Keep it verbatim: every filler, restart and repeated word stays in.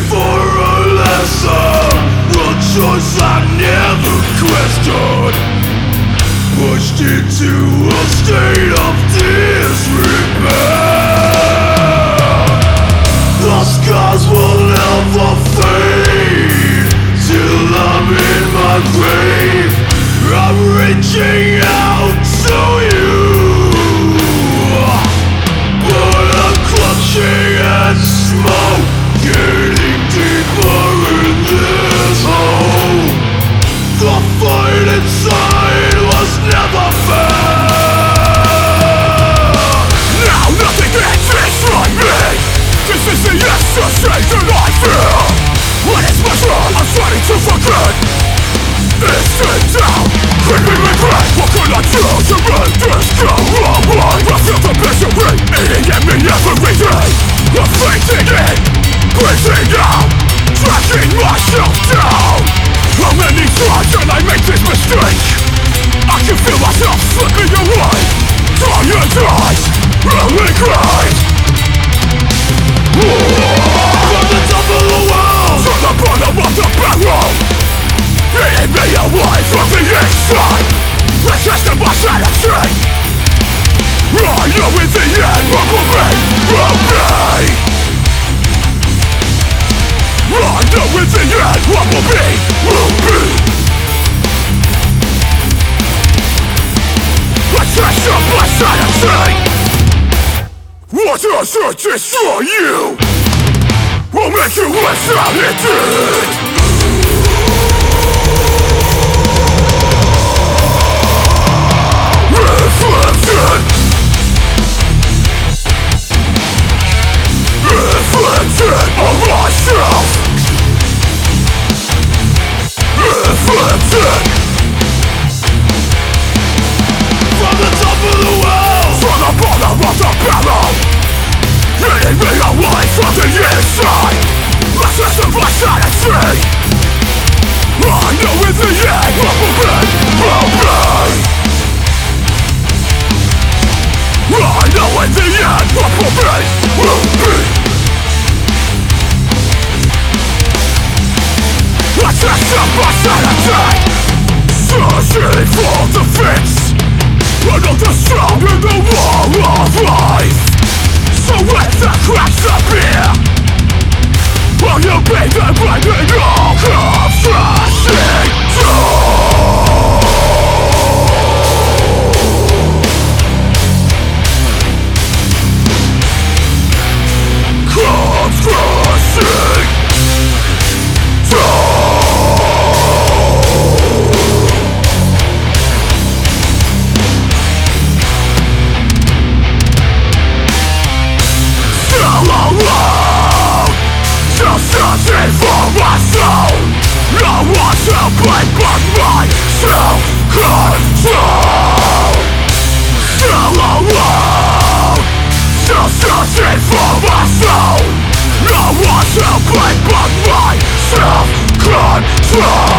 for a lesson, a choice I never questioned, pushed into a state of disrepair. The scars will never fade till I'm in my grave. I'm reaching out to you, but I'm clutching at smoke, getting deeper in this hole. The fight inside was never fair. Now nothing can destroy me. This is the association I feel. When it's my wrong, I'm starting to forget. It's sit down, creeping regret. What could I do to make this go away? I feel the misery eating at me every day. I'm facing it, breathing out, tracking myself down. How many times can I make this mistake? I can feel myself slipping away. Tired eyes, really great. From the top of the world to the bottom of the barrel, eating me away from the inside. It's just my sanity. I know in the end what will be, will be. I know in the end what will be, will be. It's just my sanity. What does it destroy you? Will make you wish that it did. Reflection, reflection of myself. Reflection from the top of the world to the bottom of the barrel, eating me away from the inside. The system of sanity. I know in the end what will be, will be. I know in the end what will be, will be. I test up my sanity, searching for the fix. Another strong in the wall of life. So when the cracks appear, will you be the breaking all comes crashing down? Comes crashing down. Still alone, still searching for my soul. No one to blame but my self-control. Still alone, still searching for my soul. No one to blame but my self-control.